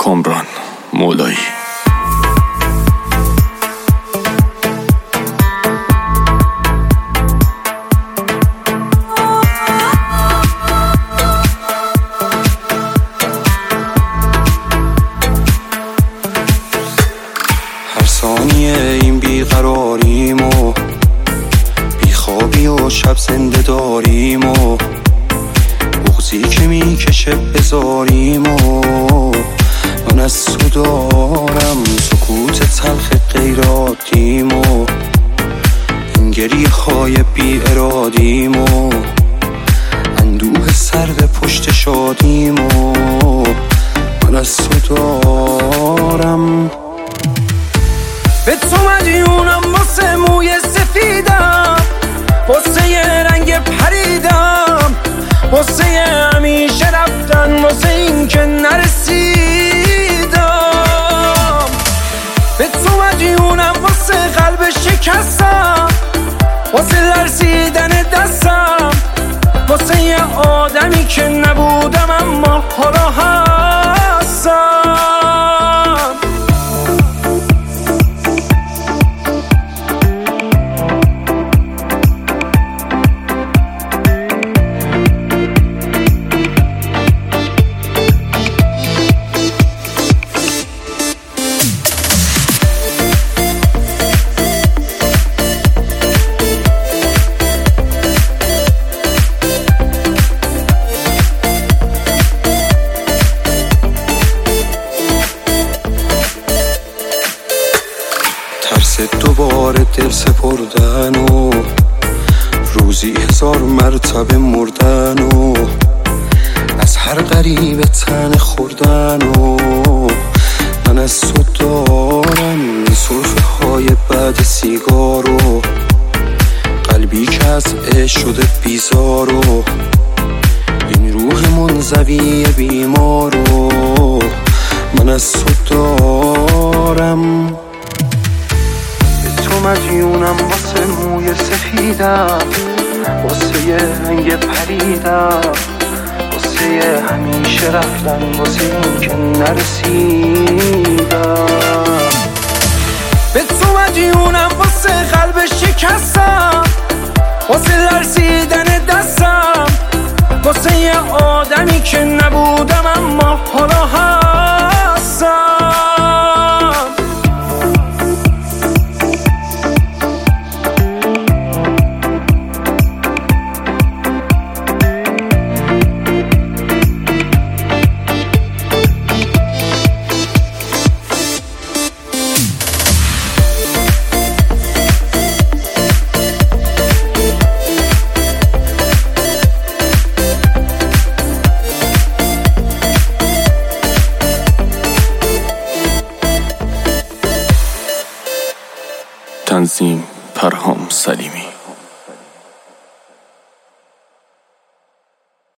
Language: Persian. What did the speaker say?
کامران مولایی. هر ثانیه این بیقراریم و بیخوابی و شب زنده داریم و بغضی که میکشه بذاریم و من از تو دارم سکوت تلخ غیر عادیم و این گریه های بی ارادیم و اندوه سرد پشت شادیم و من از تو دارم. به تو مدیونم واسه موی سفیدم، واسه یه رنگ پریدم، واسه یه همیشه رفتن، واسه این که نرسیدم. به تو مدیونم واسه قلب شکستم، واسه لرزیدن دستم، واسه یه آدمی که نبودم اما حالا هستم. ترس دوباره دل سپردن و روزی 1000 مرتبه مردن و از هر غریب تن خوردن و من از تو دارم این سرفه های بعد سیگار و قلبی که از عشق شده بیزار و این روح منزوی بیمار و من از تو دارم. تو مدیونم واسه موی سفیدم، واسه یه رنگ پریدم، واسه یه همیشه رفتن، واسه این که نرسیدم. به تو مدیونم واسه قلب شکستم، واسه لرزیدن دستم، واسه یه آدمی که نبودم اما حالا هستم. تنظیم پرهام سلیمی.